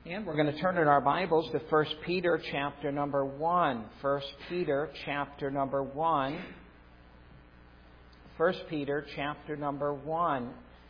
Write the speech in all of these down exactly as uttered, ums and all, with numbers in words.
And we're going to turn in our Bibles to First Peter chapter number one. First Peter chapter number one. First Peter chapter number one.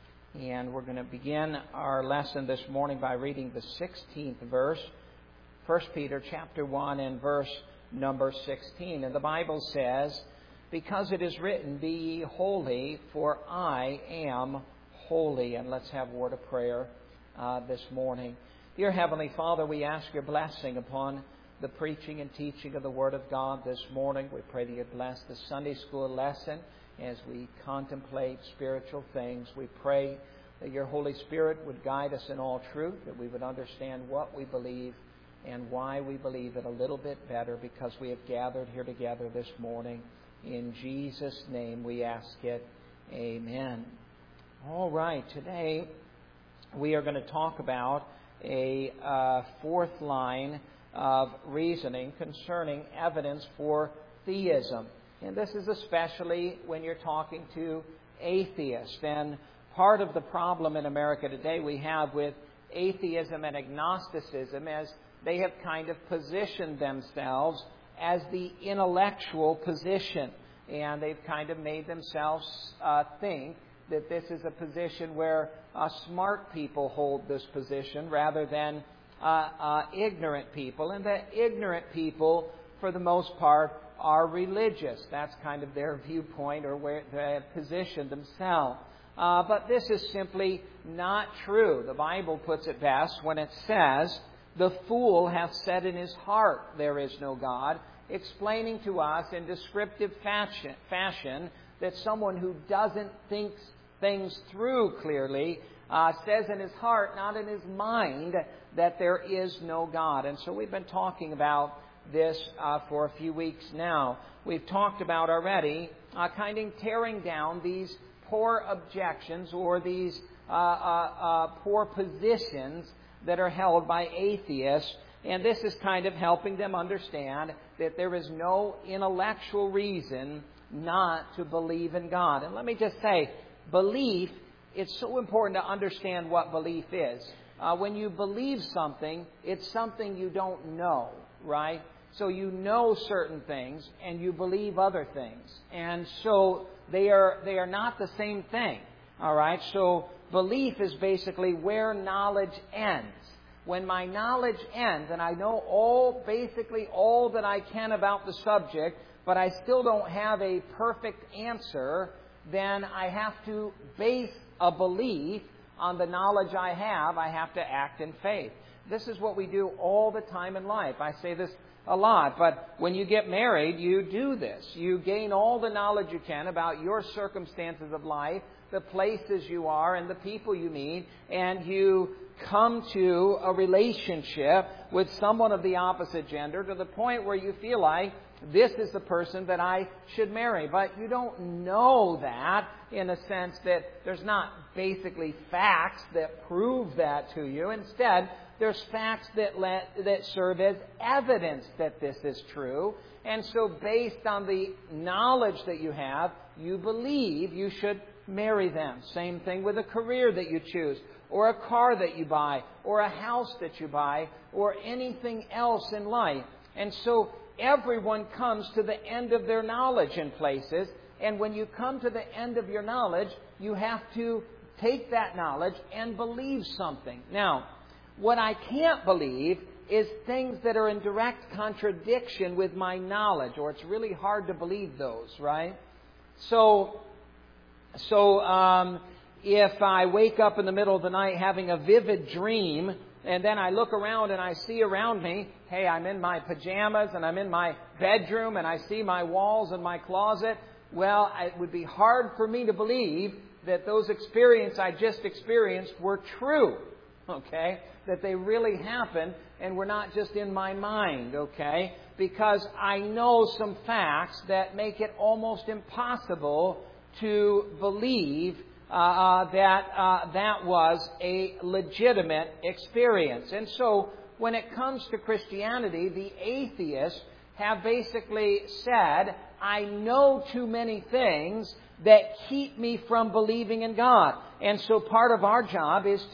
And we're going to begin our lesson this morning by reading the sixteenth verse. First Peter chapter one and verse number sixteen. And the Bible says, "Because it is written, Be ye holy, for I am holy." And let's have a word of prayer uh, this morning. Dear Heavenly Father, we ask your blessing upon the preaching and teaching of the Word of God this morning. We pray that you bless the Sunday school lesson as we contemplate spiritual things. We pray that your Holy Spirit would guide us in all truth, that we would understand what we believe and why we believe it a little bit better, because we have gathered here together this morning. In Jesus' name we ask it. Amen. All right, today we are going to talk about a uh, fourth line of reasoning concerning evidence for theism. And this is especially when you're talking to atheists. And part of the problem in America today we have with atheism and agnosticism is they have kind of positioned themselves as the intellectual position. And they've kind of made themselves uh, think that this is a position where uh, smart people hold this position rather than uh, uh, ignorant people, and that ignorant people, for the most part, are religious. That's kind of their viewpoint, or where they have positioned themselves. Uh, but this is simply not true. The Bible puts it best when it says, "The fool hath said in his heart, there is no God," explaining to us in descriptive fashion, fashion that someone who doesn't think things through clearly uh, says in his heart, not in his mind, that there is no God. And so we've been talking about this uh, for a few weeks now. We've talked about already uh, kind of tearing down these poor objections or these uh, uh, uh, poor positions that are held by atheists. And this is kind of helping them understand that there is no intellectual reason not to believe in God. And let me just say, belief, it's so important to understand what belief is. Uh, when you believe something, it's something you don't know, right? So you know certain things and you believe other things. And so they are they are not the same thing, all right? So belief is basically where knowledge ends. When my knowledge ends and I know all, basically all that I can about the subject, but I still don't have a perfect answer, then I have to base a belief on the knowledge I have. I have to act in faith. This is what we do all the time in life. I say this a lot, but when you get married, you do this. You gain all the knowledge you can about your circumstances of life, the places you are, and the people you meet, and you come to a relationship with someone of the opposite gender to the point where you feel like this is the person that I should marry. But you don't know that in a sense that there's not basically facts that prove that to you. Instead, there's facts that let, that serve as evidence that this is true. And so based on the knowledge that you have, you believe you should marry them. Same thing with a career that you choose, or a car that you buy, or a house that you buy, or anything else in life. And so everyone comes to the end of their knowledge in places. And when you come to the end of your knowledge, you have to take that knowledge and believe something. Now, what I can't believe is things that are in direct contradiction with my knowledge, or it's really hard to believe those, right? So, so um, if I wake up in the middle of the night having a vivid dream, and then I look around and I see around me, hey, I'm in my pajamas and I'm in my bedroom and I see my walls and my closet, well, it would be hard for me to believe that those experiences I just experienced were true, okay? That they really happened and were not just in my mind, okay? Because I know some facts that make it almost impossible to believe Uh, that uh, that was a legitimate experience. And so when it comes to Christianity, the atheists have basically said, I know too many things that keep me from believing in God. And so part of our job is to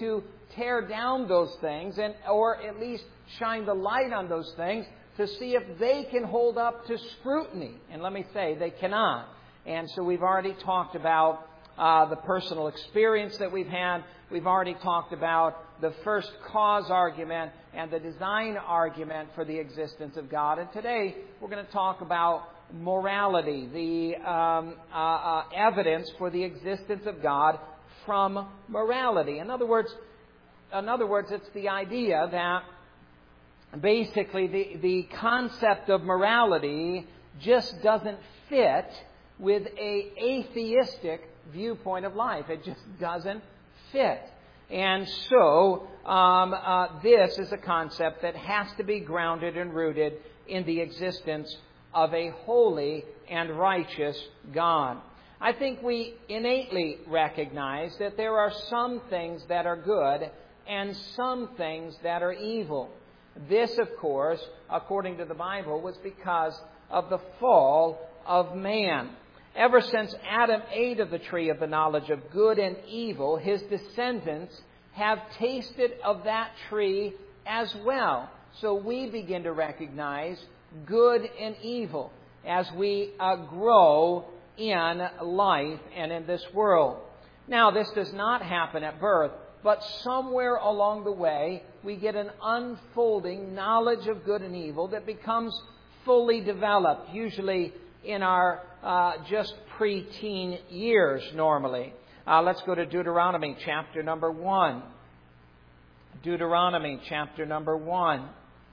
tear down those things and or at least shine the light on those things to see if they can hold up to scrutiny. And let me say, they cannot. And so we've already talked about uh, the personal experience that we've had. We've already talked about the first cause argument and the design argument for the existence of God. And today we're going to talk about morality, the um, uh, uh, evidence for the existence of God from morality. In other words, in other words, it's the idea that basically the, the concept of morality just doesn't fit with a atheistic viewpoint of life. It just doesn't fit. And so um, uh, this is a concept that has to be grounded and rooted in the existence of a holy and righteous God. I think we innately recognize that there are some things that are good and some things that are evil. This, of course, according to the Bible, was because of the fall of man. Ever since Adam ate of the tree of the knowledge of good and evil, his descendants have tasted of that tree as well. So we begin to recognize good and evil as we uh, grow in life and in this world. Now, this does not happen at birth, but somewhere along the way, we get an unfolding knowledge of good and evil that becomes fully developed, usually in our uh, just pre-teen years normally. Uh, let's go to Deuteronomy chapter number one. Deuteronomy chapter number one.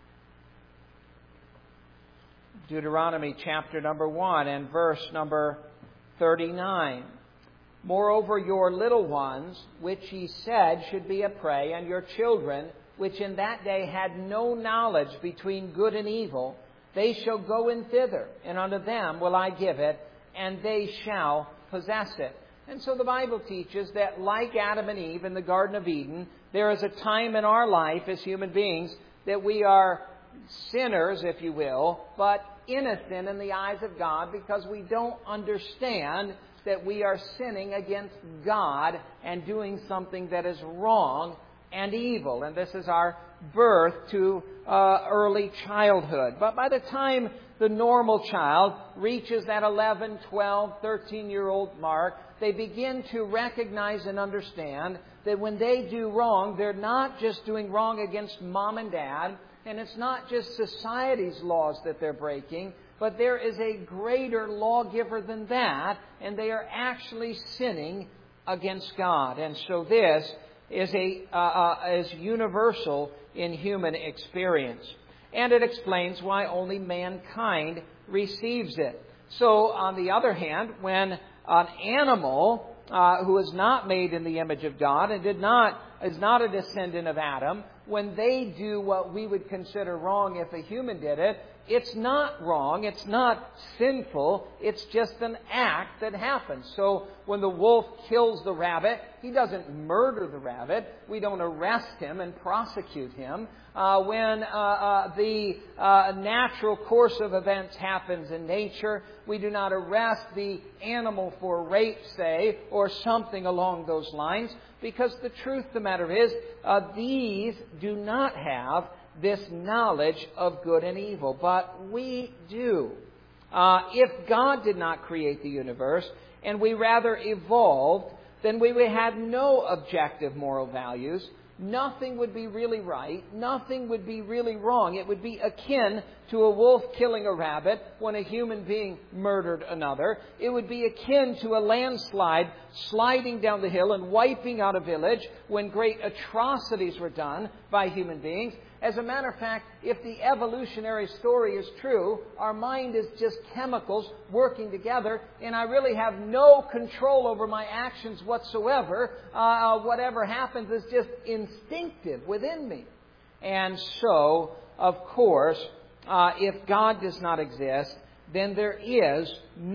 Deuteronomy chapter number one and verse number thirty-nine. Moreover, your little ones, which ye said should be a prey, and your children, which in that day had no knowledge between good and evil, they shall go in thither, and unto them will I give it, and they shall possess it. And so the Bible teaches that like Adam and Eve in the Garden of Eden, there is a time in our life as human beings that we are sinners, if you will, but innocent in the eyes of God because we don't understand that we are sinning against God and doing something that is wrong and evil. And this is our birth to uh, early childhood. But by the time the normal child reaches that eleven, twelve, thirteen-year-old mark, they begin to recognize and understand that when they do wrong, they're not just doing wrong against mom and dad, and it's not just society's laws that they're breaking, but there is a greater lawgiver than that, and they are actually sinning against God. And so this is a uh, uh, is universal in human experience. And it explains why only mankind receives it. So, on the other hand, when an animal uh, who is not made in the image of God and did not is not a descendant of Adam, when they do what we would consider wrong if a human did it, it's not wrong, it's not sinful, it's just an act that happens. So when the wolf kills the rabbit, he doesn't murder the rabbit. We don't arrest him and prosecute him. Uh, when uh, uh, the uh, natural course of events happens in nature, we do not arrest the animal for rape, say, or something along those lines, because the truth of the matter is, uh, these do not have this knowledge of good and evil, but we do. Uh, if God did not create the universe, and we rather evolved, then we would have no objective moral values. Nothing would be really right. Nothing would be really wrong. It would be akin to a wolf killing a rabbit when a human being murdered another. It would be akin to a landslide sliding down the hill and wiping out a village when great atrocities were done by human beings. As a matter of fact, if the evolutionary story is true, our mind is just chemicals working together, and I really have no control over my actions whatsoever. Uh, whatever happens is just instinctive within me. And so, of course, uh, if God does not exist, then there is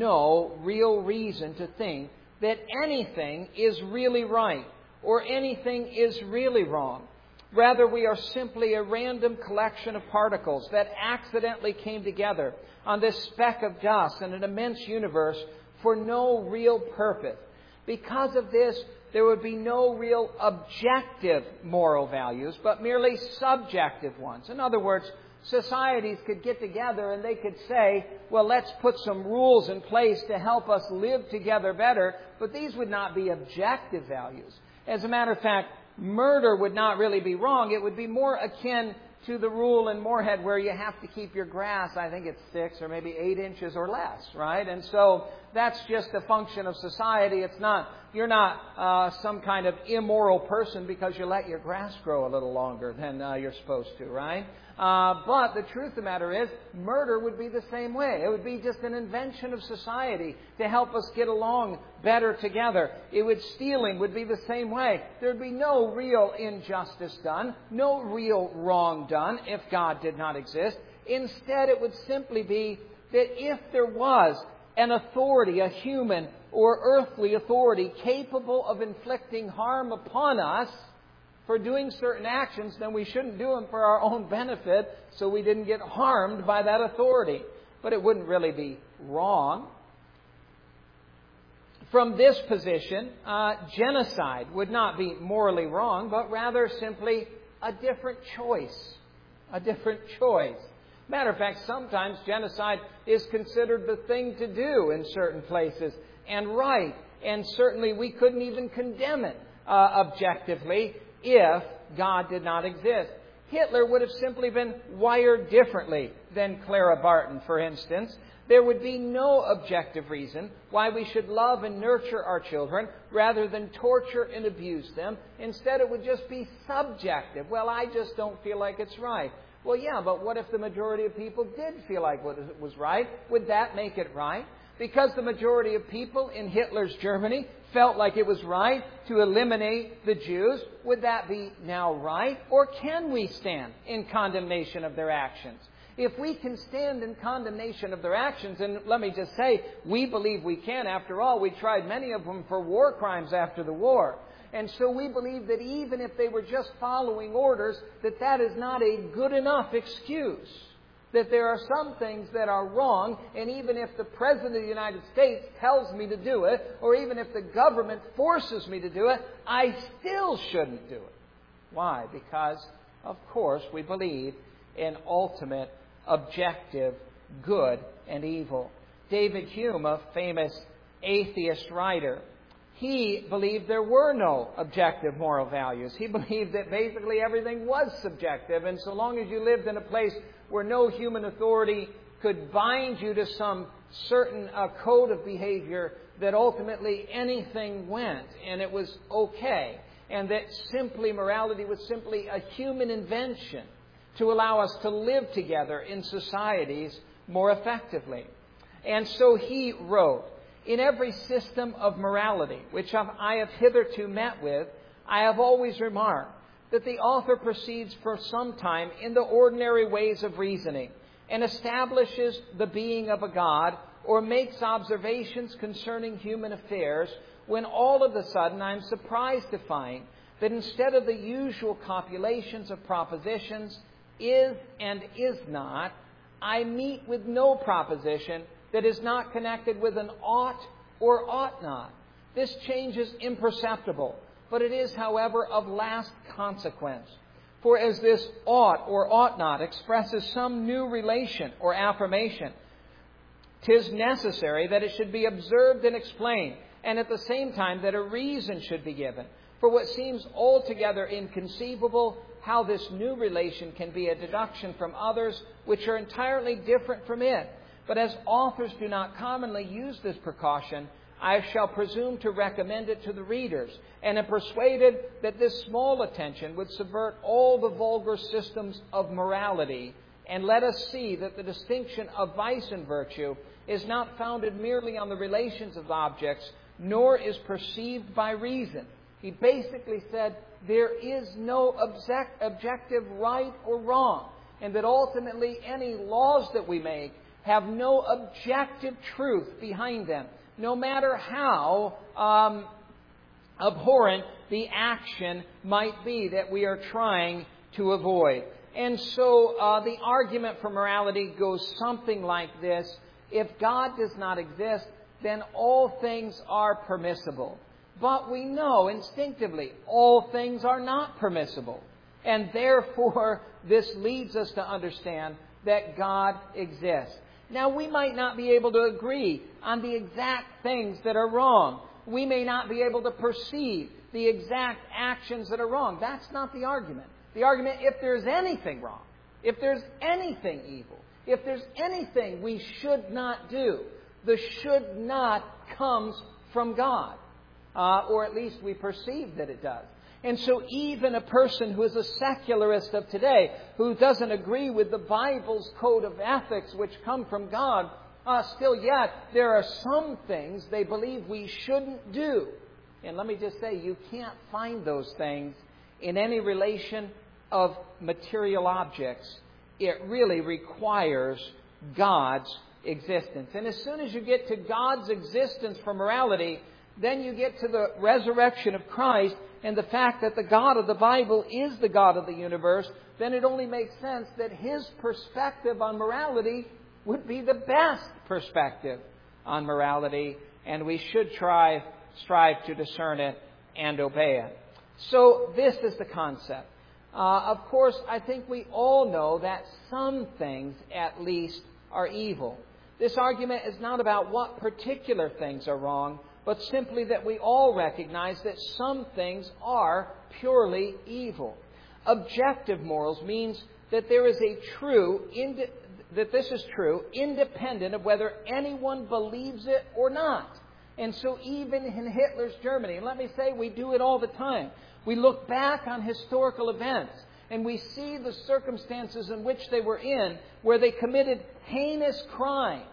no real reason to think that anything is really right or anything is really wrong. Rather, we are simply a random collection of particles that accidentally came together on this speck of dust in an immense universe for no real purpose. Because of this, there would be no real objective moral values, but merely subjective ones. In other words, societies could get together and they could say, well, let's put some rules in place to help us live together better, but these would not be objective values. As a matter of fact, murder would not really be wrong. It would be more akin to the rule in Moorhead where you have to keep your grass, I think it's six or maybe eight inches or less, right? And so that's just a function of society. It's not, you're not uh, some kind of immoral person because you let your grass grow a little longer than uh, you're supposed to, right? Uh, but the truth of the matter is, murder would be the same way. It would be just an invention of society to help us get along better together. It would, stealing would be the same way. There would be no real injustice done, no real wrong done if God did not exist. Instead, it would simply be that if there was an authority, a human or earthly authority capable of inflicting harm upon us for doing certain actions, then we shouldn't do them for our own benefit so we didn't get harmed by that authority. But it wouldn't really be wrong. From this position, uh, genocide would not be morally wrong, but rather simply a different choice. A different choice. Matter of fact, sometimes genocide is considered the thing to do in certain places and right. And certainly we couldn't even condemn it uh, objectively if God did not exist. Hitler would have simply been wired differently than Clara Barton, for instance. There would be no objective reason why we should love and nurture our children rather than torture and abuse them. Instead, it would just be subjective. Well, I just don't feel like it's right. Well, yeah, but what if the majority of people did feel like it was right? Would that make it right? Because the majority of people in Hitler's Germany felt like it was right to eliminate the Jews, would that be now right? Or can we stand in condemnation of their actions? If we can stand in condemnation of their actions, and let me just say, we believe we can. After all, we tried many of them for war crimes after the war. And so we believe that even if they were just following orders, that that is not a good enough excuse. That there are some things that are wrong, and even if the President of the United States tells me to do it, or even if the government forces me to do it, I still shouldn't do it. Why? Because, of course, we believe in ultimate, objective good and evil. David Hume, a famous atheist writer, he believed there were no objective moral values. He believed that basically everything was subjective, and so long as you lived in a place where no human authority could bind you to some certain uh, code of behavior, that ultimately anything went and it was okay. And that simply morality was simply a human invention to allow us to live together in societies more effectively. And so he wrote, in every system of morality which I have hitherto met with, I have always remarked that the author proceeds for some time in the ordinary ways of reasoning and establishes the being of a God or makes observations concerning human affairs, when all of a sudden I am surprised to find that instead of the usual copulations of propositions, is and is not, I meet with no proposition that is not connected with an ought or ought not. This change is imperceptible, but it is, however, of last consequence. For as this ought or ought not expresses some new relation or affirmation, 'tis necessary that it should be observed and explained, and at the same time that a reason should be given for what seems altogether inconceivable, how this new relation can be a deduction from others which are entirely different from it. But as authors do not commonly use this precaution, I shall presume to recommend it to the readers, and am persuaded that this small attention would subvert all the vulgar systems of morality, and let us see that the distinction of vice and virtue is not founded merely on the relations of objects, nor is perceived by reason. He basically said there is no object, objective right or wrong, and that ultimately any laws that we make have no objective truth behind them, no matter how um, abhorrent the action might be that we are trying to avoid. And so uh, the argument for morality goes something like this. If God does not exist, then all things are permissible. But we know instinctively all things are not permissible. And therefore, this leads us to understand that God exists. Now, we might not be able to agree on the exact things that are wrong. We may not be able to perceive the exact actions that are wrong. That's not the argument. The argument, if there's anything wrong, if there's anything evil, if there's anything we should not do, the should not comes from God. Uh, or at least we perceive that it does. And so even a person who is a secularist of today, who doesn't agree with the Bible's code of ethics which come from God, uh, still yet there are some things they believe we shouldn't do. And let me just say, you can't find those things in any relation of material objects. It really requires God's existence. And as soon as you get to God's existence for morality, then you get to the resurrection of Christ and the fact that the God of the Bible is the God of the universe, then it only makes sense that His perspective on morality would be the best perspective on morality, and we should try, strive to discern it and obey it. So this is the concept. Uh, of course, I think we all know that some things, at least, are evil. This argument is not about what particular things are wrong, but simply that we all recognize that some things are purely evil. Objective morals means that there is a true, indi- that this is true, independent of whether anyone believes it or not. And so even in Hitler's Germany, and let me say we do it all the time, we look back on historical events and we see the circumstances in which they were in, where they committed heinous crimes,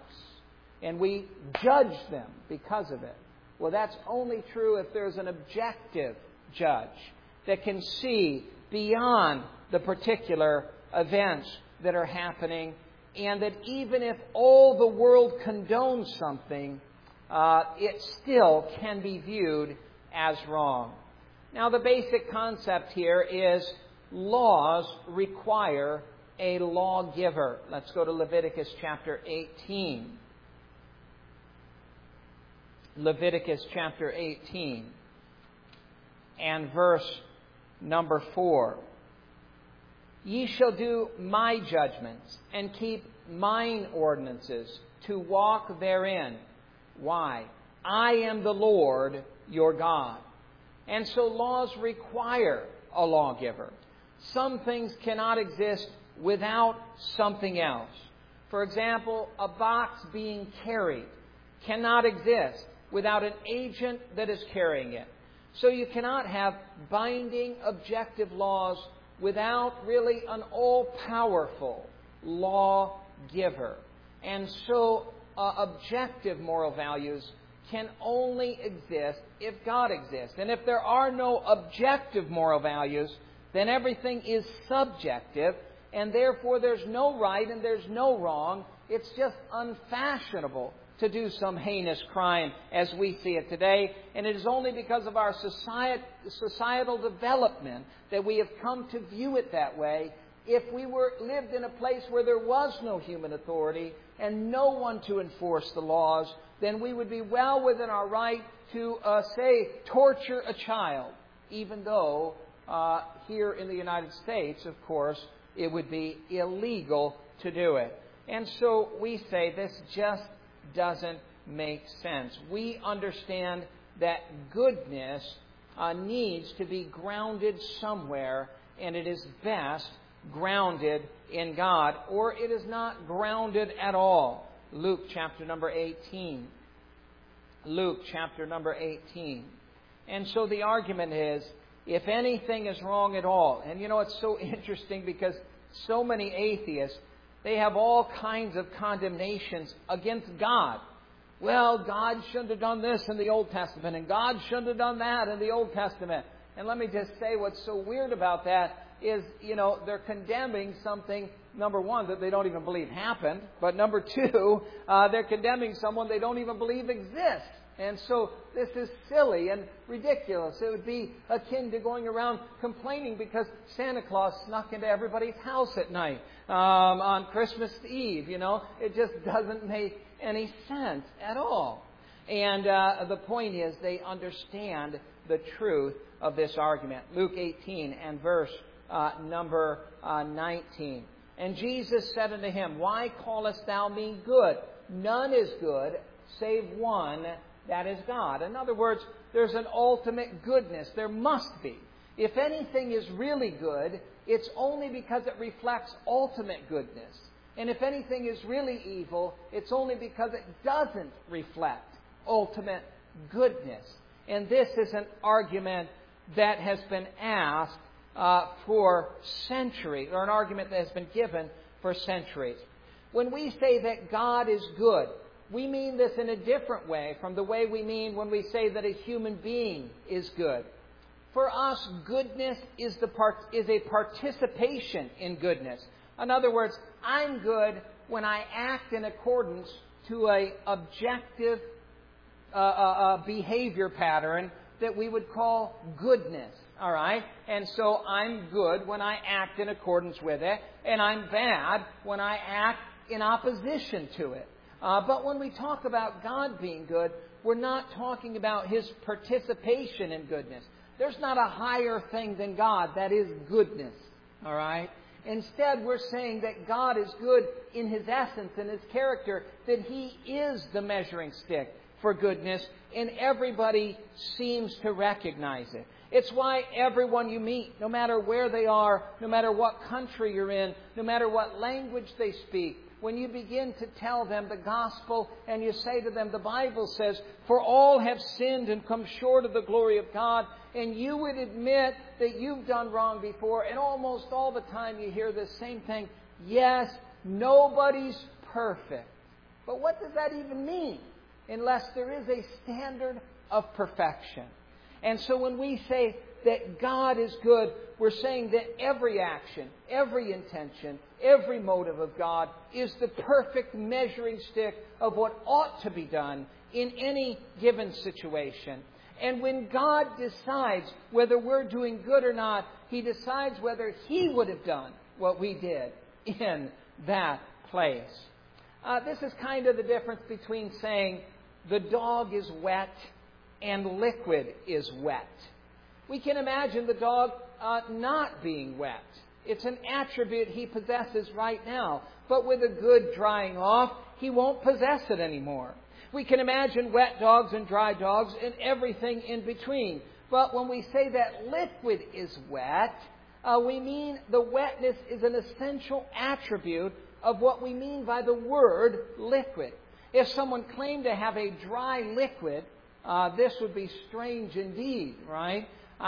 and we judge them because of it. Well, that's only true if there's an objective judge that can see beyond the particular events that are happening, and that even if all the world condones something, uh, it still can be viewed as wrong. Now, the basic concept here is laws require a lawgiver. Let's go to Leviticus chapter eighteen. Leviticus chapter eighteen and verse number four. Ye shall do my judgments and keep mine ordinances to walk therein. Why? I am the Lord your God. And so laws require a lawgiver. Some things cannot exist without something else. For example, a box being carried cannot exist without an agent that is carrying it. So you cannot have binding objective laws without really an all-powerful lawgiver. And so uh, objective moral values can only exist if God exists. And if there are no objective moral values, then everything is subjective, and therefore there's no right and there's no wrong. It's just unfashionable to do some heinous crime as we see it today. And it is only because of our society, societal development that we have come to view it that way. If we were lived in a place where there was no human authority and no one to enforce the laws, then we would be well within our right to, uh, say, torture a child, even though uh, here in the United States, of course, it would be illegal to do it. And so we say this just doesn't make sense. We understand that goodness uh, needs to be grounded somewhere, and it is best grounded in God, or it is not grounded at all. Luke chapter number eighteen. Luke chapter number eighteen. And so the argument is, if anything is wrong at all, and you know, it's so interesting because so many atheists, they have all kinds of condemnations against God. Well, God shouldn't have done this in the Old Testament, and God shouldn't have done that in the Old Testament. And let me just say what's so weird about that is, you know, they're condemning something, number one, that they don't even believe happened. But number two, uh, they're condemning someone they don't even believe exists. And so this is silly and ridiculous. It would be akin to going around complaining because Santa Claus snuck into everybody's house at night um, on Christmas Eve. You know, it just doesn't make any sense at all. And uh, the point is they understand the truth of this argument. Luke eighteen and verse uh, number uh, nineteen. And Jesus said unto him, Why callest thou me good? None is good save one, that is God. In other words, there's an ultimate goodness. There must be. If anything is really good, it's only because it reflects ultimate goodness. And if anything is really evil, it's only because it doesn't reflect ultimate goodness. And this is an argument that has been asked uh, for centuries, or an argument that has been given for centuries. When we say that God is good, we mean this in a different way from the way we mean when we say that a human being is good. For us, goodness is the part, is a participation in goodness. In other words, I'm good when I act in accordance to a objective uh, uh, uh, behavior pattern that we would call goodness. All right? And so I'm good when I act in accordance with it, and I'm bad when I act in opposition to it. Uh, but when we talk about God being good, we're not talking about His participation in goodness. There's not a higher thing than God that is goodness. All right? Instead, we're saying that God is good in His essence and His character, that He is the measuring stick for goodness, and everybody seems to recognize it. It's why everyone you meet, no matter where they are, no matter what country you're in, no matter what language they speak, when you begin to tell them the gospel and you say to them, the Bible says, for all have sinned and come short of the glory of God, and you would admit that you've done wrong before, and almost all the time you hear the same thing, yes, nobody's perfect. But what does that even mean? Unless there is a standard of perfection. And so when we say that God is good, we're saying that every action, every intention, every motive of God is the perfect measuring stick of what ought to be done in any given situation. And when God decides whether we're doing good or not, He decides whether He would have done what we did in that place. Uh, this is kind of the difference between saying the dog is wet and liquid is wet. We can imagine the dog uh, not being wet. It's an attribute he possesses right now. But with a good drying off, he won't possess it anymore. We can imagine wet dogs and dry dogs and everything in between. But when we say that liquid is wet, uh, we mean the wetness is an essential attribute of what we mean by the word liquid. If someone claimed to have a dry liquid, uh, this would be strange indeed, right? Uh,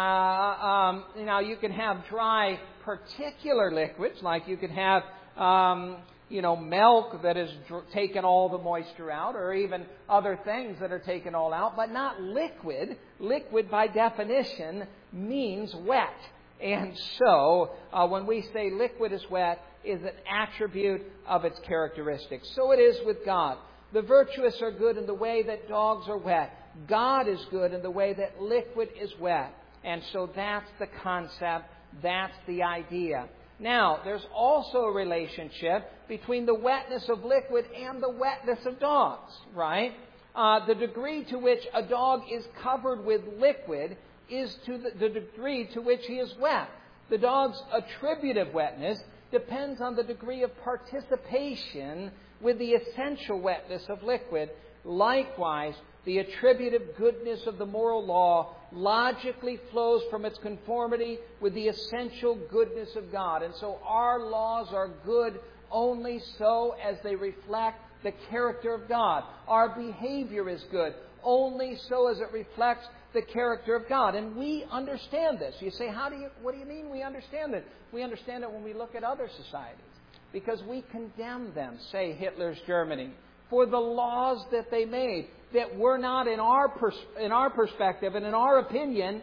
um, you know, you can have dry particular liquids, like you could have, um, you know, milk that has dr- taken all the moisture out, or even other things that are taken all out, but not liquid. Liquid, by definition, means wet. And so, uh, when we say liquid is wet, is an attribute of its characteristics. So it is with God. The virtuous are good in the way that dogs are wet. God is good in the way that liquid is wet. And so that's the concept. That's the idea. Now, there's also a relationship between the wetness of liquid and the wetness of dogs, right? Uh, the degree to which a dog is covered with liquid is to the, the degree to which he is wet. The dog's attributive wetness depends on the degree of participation with the essential wetness of liquid. Likewise, the attributive goodness of the moral law logically flows from its conformity with the essential goodness of God. And so our laws are good only so as they reflect the character of God. Our behavior is good only so as it reflects the character of God. And we understand this. You say, how do you, what do you mean we understand it? We understand it when we look at other societies. Because we condemn them, say Hitler's Germany, for the laws that they made that were not, in our pers- in our perspective and in our opinion,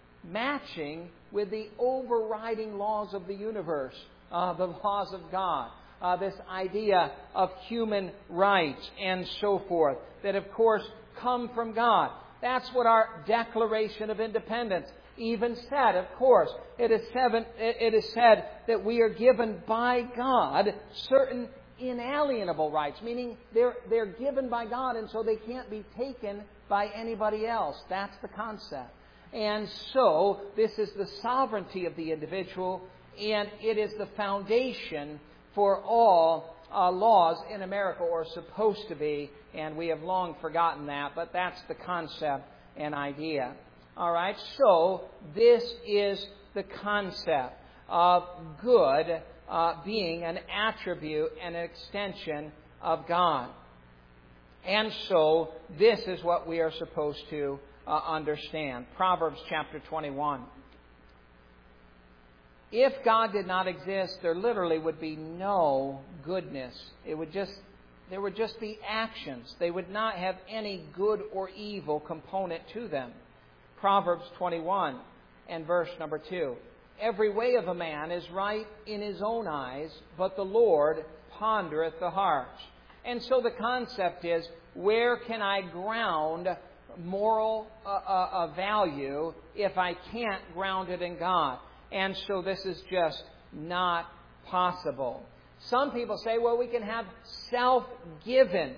matching with the overriding laws of the universe, uh, the laws of God, uh, this idea of human rights and so forth, that of course come from God. That's what our Declaration of Independence even said. Of course, it is, seven, it is said that we are given by God certain inalienable rights, meaning they're, they're given by God and so they can't be taken by anybody else. That's the concept. And so this is the sovereignty of the individual, and it is the foundation for all uh, laws in America, or supposed to be, and we have long forgotten that, but that's the concept and idea. All right, so this is the concept of good uh, being an attribute and an extension of God. And so this is what we are supposed to uh, understand. Proverbs chapter twenty-one. If God did not exist, there literally would be no goodness. It would just, there would just be actions. They would not have any good or evil component to them. Proverbs twenty-one and verse number two. Every way of a man is right in his own eyes, but the Lord pondereth the hearts. And so the concept is, where can I ground moral uh, uh, value if I can't ground it in God? And so this is just not possible. Some people say, well, we can have self-given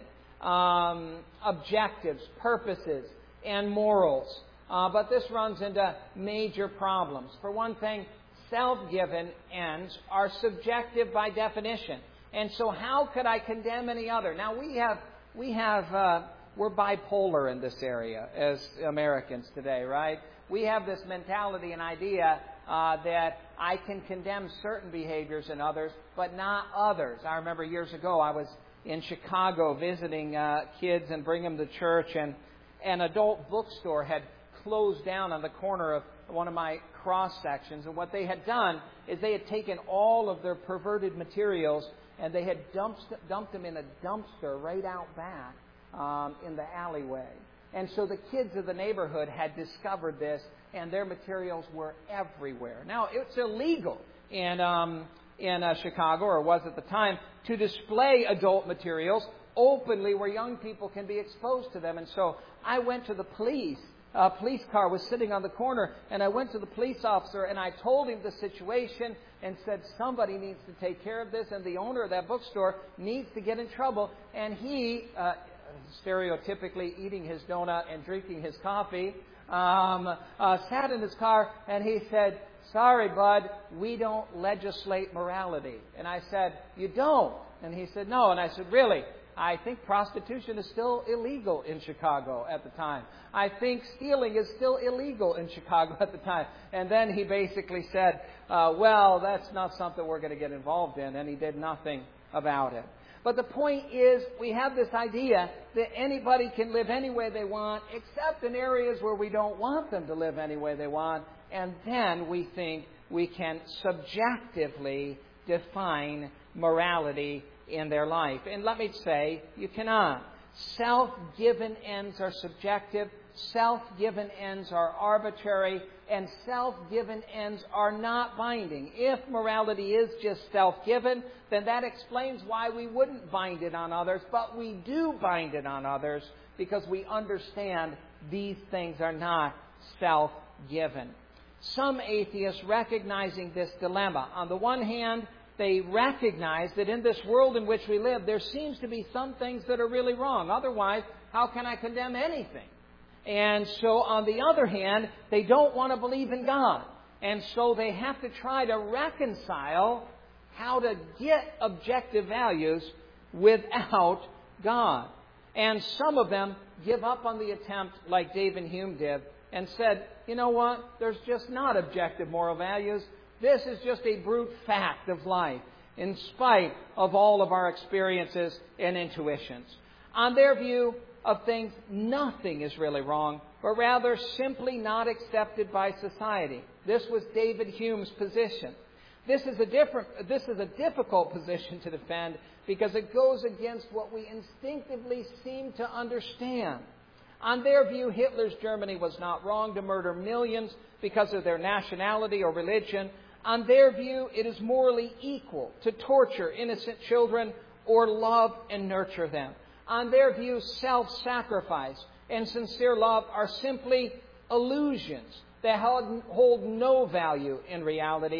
um, objectives, purposes, and morals. Uh, but this runs into major problems. For one thing, self-given ends are subjective by definition. And so how could I condemn any other? Now, we have, we have, uh, we're bipolar in this area as Americans today, right? We have this mentality and idea uh, that I can condemn certain behaviors in others, but not others. I remember years ago I was in Chicago visiting uh, kids and bringing them to church, and an adult bookstore had closed down on the corner of one of my cross sections. And what they had done is they had taken all of their perverted materials and they had dumped, dumped them in a dumpster right out back um, in the alleyway. And so the kids of the neighborhood had discovered this, and their materials were everywhere. Now, it's illegal in, um, in uh, Chicago, or was at the time, to display adult materials openly where young people can be exposed to them. And so I went to the police. A police car was sitting on the corner, and I went to the police officer and I told him the situation and said, somebody needs to take care of this, and the owner of that bookstore needs to get in trouble. And he, uh, stereotypically eating his donut and drinking his coffee, um, uh, sat in his car and he said, sorry, bud, we don't legislate morality. And I said, you don't? And he said, no. And I said, really? I think prostitution is still illegal in Chicago at the time. I think stealing is still illegal in Chicago at the time. And then he basically said, uh, well, that's not something we're going to get involved in. And he did nothing about it. But the point is, we have this idea that anybody can live any way they want, except in areas where we don't want them to live any way they want. And then we think we can subjectively define morality in their life. And let me say, you cannot. Self-given ends are subjective, self-given ends are arbitrary, and self-given ends are not binding. If morality is just self-given, then that explains why we wouldn't bind it on others, but we do bind it on others because we understand these things are not self-given. Some atheists, recognizing this dilemma, on the one hand, they recognize that in this world in which we live, there seems to be some things that are really wrong. Otherwise, how can I condemn anything? And so, on the other hand, they don't want to believe in God. And so they have to try to reconcile how to get objective values without God. And some of them give up on the attempt like David Hume did and said, you know what, there's just not objective moral values. This is just a brute fact of life, in spite of all of our experiences and intuitions. On their view of things, nothing is really wrong, but rather simply not accepted by society. This was David Hume's position. This is a different, this is a difficult position to defend because it goes against what we instinctively seem to understand. On their view, Hitler's Germany was not wrong to murder millions because of their nationality or religion. On their view, it is morally equal to torture innocent children or love and nurture them. On their view, self-sacrifice and sincere love are simply illusions that hold no value in reality.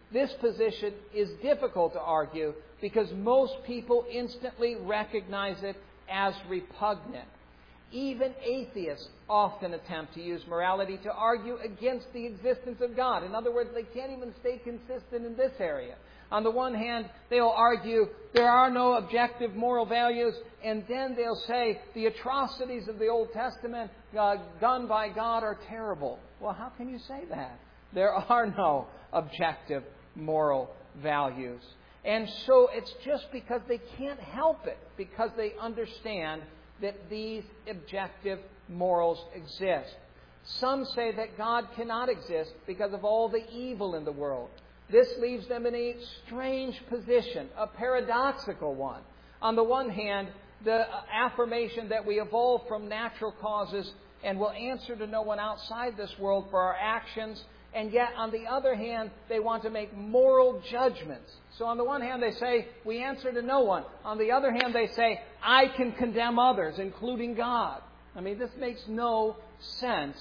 This position is difficult to argue because most people instantly recognize it as repugnant. Even atheists often attempt to use morality to argue against the existence of God. In other words, they can't even stay consistent in this area. On the one hand, they'll argue there are no objective moral values, and then they'll say the atrocities of the Old Testament uh, done by God are terrible. Well, how can you say that? There are no objective moral values. And so it's just because they can't help it, because they understand that these objective morals exist. Some say that God cannot exist because of all the evil in the world. This leaves them in a strange position, a paradoxical one. On the one hand, the affirmation that we evolved from natural causes and will answer to no one outside this world for our actions. And yet, on the other hand, they want to make moral judgments. So on the one hand, they say, we answer to no one. On the other hand, they say, I can condemn others, including God. I mean, this makes no sense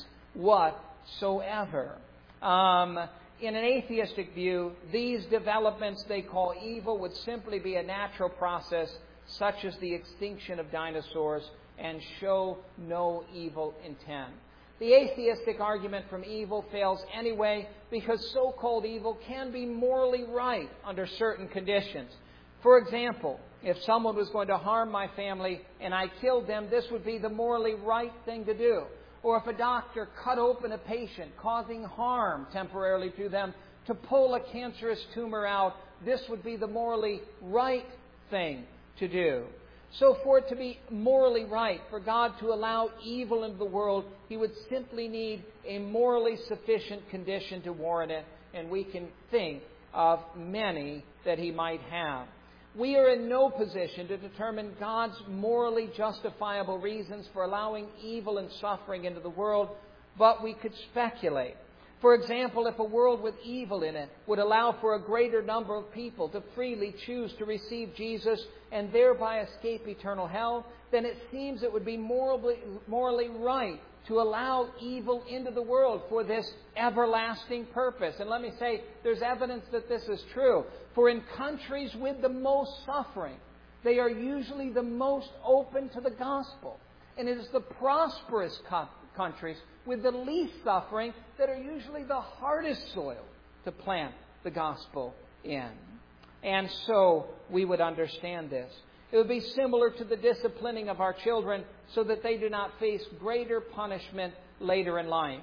whatsoever. Um, in an atheistic view, these developments they call evil would simply be a natural process, such as the extinction of dinosaurs, and show no evil intent. The atheistic argument from evil fails anyway because so-called evil can be morally right under certain conditions. For example, if someone was going to harm my family and I killed them, this would be the morally right thing to do. Or if a doctor cut open a patient, causing harm temporarily to them to pull a cancerous tumor out, this would be the morally right thing to do. So for it to be morally right, for God to allow evil into the world, He would simply need a morally sufficient condition to warrant it, and we can think of many that He might have. We are in no position to determine God's morally justifiable reasons for allowing evil and suffering into the world, but we could speculate. For example, if a world with evil in it would allow for a greater number of people to freely choose to receive Jesus and thereby escape eternal hell, then it seems it would be morally, morally right to allow evil into the world for this everlasting purpose. And let me say, there's evidence that this is true. For in countries with the most suffering, they are usually the most open to the gospel. And it is the prosperous co- countries with the least suffering that are usually the hardest soil to plant the gospel in. And so we would understand this. It would be similar to the disciplining of our children so that they do not face greater punishment later in life.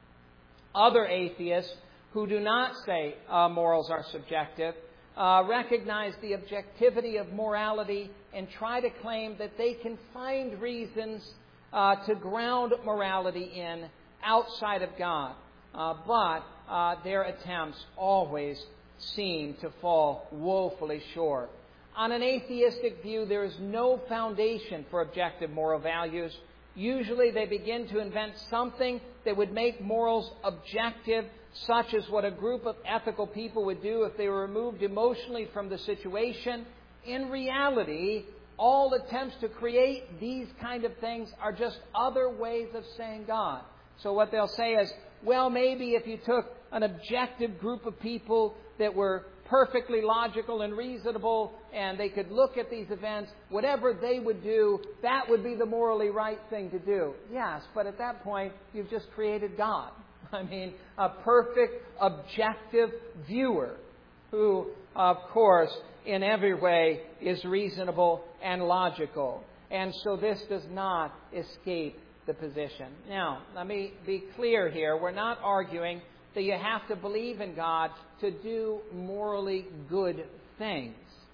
Other atheists who do not say uh, morals are subjective uh, recognize the objectivity of morality and try to claim that they can find reasons uh, to ground morality in outside of God. Uh, but uh, their attempts always seem to fall woefully short. On an atheistic view, there is no foundation for objective moral values. Usually they begin to invent something that would make morals objective, such as what a group of ethical people would do if they were removed emotionally from the situation. In reality, all attempts to create these kind of things are just other ways of saying God. So what they'll say is, well, maybe if you took an objective group of people that were perfectly logical and reasonable, and they could look at these events, whatever they would do, that would be the morally right thing to do. Yes, but at that point, you've just created God. I mean, a perfect, objective viewer who, of course, in every way is reasonable and logical. And so this does not escape the position. Now, let me be clear here. We're not arguing that you have to believe in God to do morally good things.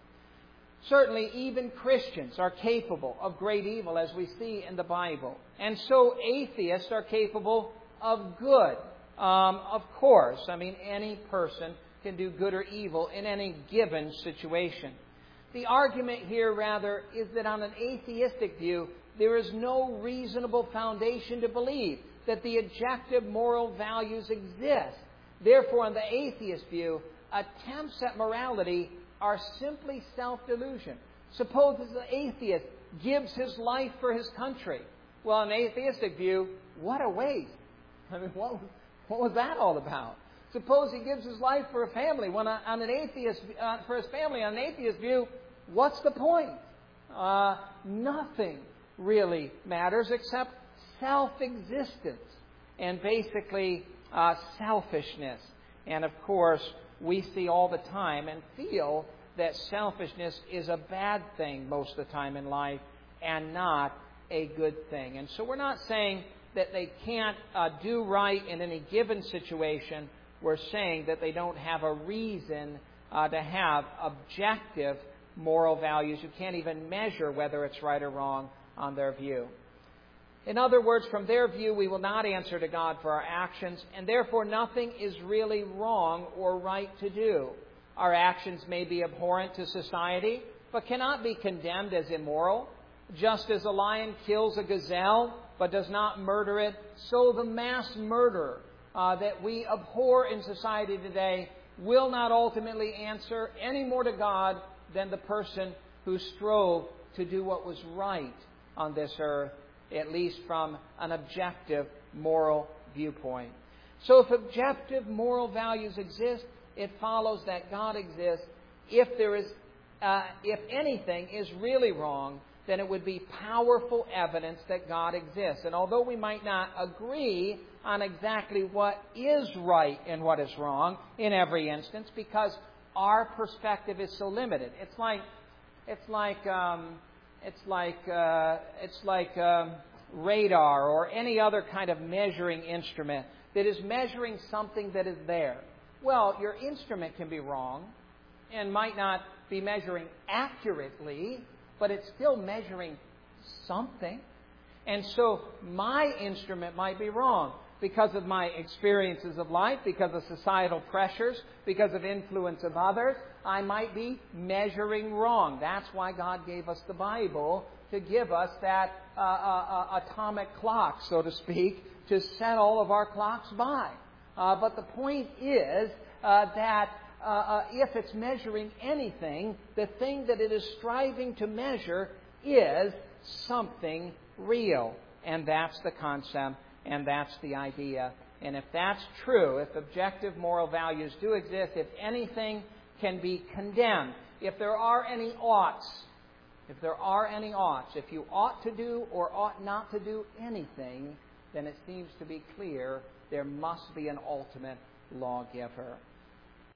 Certainly, even Christians are capable of great evil, as we see in the Bible. And so atheists are capable of good. Um, of course, I mean, any person can do good or evil in any given situation. The argument here, rather, is that on an atheistic view, there is no reasonable foundation to believe that the objective moral values exist. Therefore, in the atheist view, attempts at morality are simply self-delusion. Suppose an atheist gives his life for his country. Well, in an atheistic view, what a waste. I mean, what, what was that all about? Suppose he gives his life for a family. When on an atheist, uh, for his family, on an atheist view, what's the point? Uh, nothing really matters except self-existence and basically uh, selfishness. And of course, we see all the time and feel that selfishness is a bad thing most of the time in life and not a good thing. And so we're not saying that they can't uh, do right in any given situation. We're saying that they don't have a reason uh, to have objective moral values. You can't even measure whether it's right or wrong on their view. In other words, from their view, we will not answer to God for our actions, and therefore nothing is really wrong or right to do. Our actions may be abhorrent to society, but cannot be condemned as immoral. Just as a lion kills a gazelle, but does not murder it, so the mass murder uh, that we abhor in society today will not ultimately answer any more to God than the person who strove to do what was right on this earth, at least from an objective moral viewpoint. So if objective moral values exist, it follows that God exists. If there is, uh, if anything is really wrong, then it would be powerful evidence that God exists. And although we might not agree on exactly what is right and what is wrong in every instance, because our perspective is so limited, it's like, it's like, um, it's like, uh, it's like um, radar or any other kind of measuring instrument that is measuring something that is there. Well, your instrument can be wrong and might not be measuring accurately, but it's still measuring something. And so my instrument might be wrong because of my experiences of life, because of societal pressures, because of influence of others. I might be measuring wrong. That's why God gave us the Bible, to give us that uh, uh, uh, atomic clock, so to speak, to set all of our clocks by. Uh, but the point is uh, that uh, uh, if it's measuring anything, the thing that it is striving to measure is something real. And that's the concept, and that's the idea. And if that's true, if objective moral values do exist, if anything can be condemned, if there are any oughts, if there are any oughts, if you ought to do or ought not to do anything, then it seems to be clear there must be an ultimate lawgiver.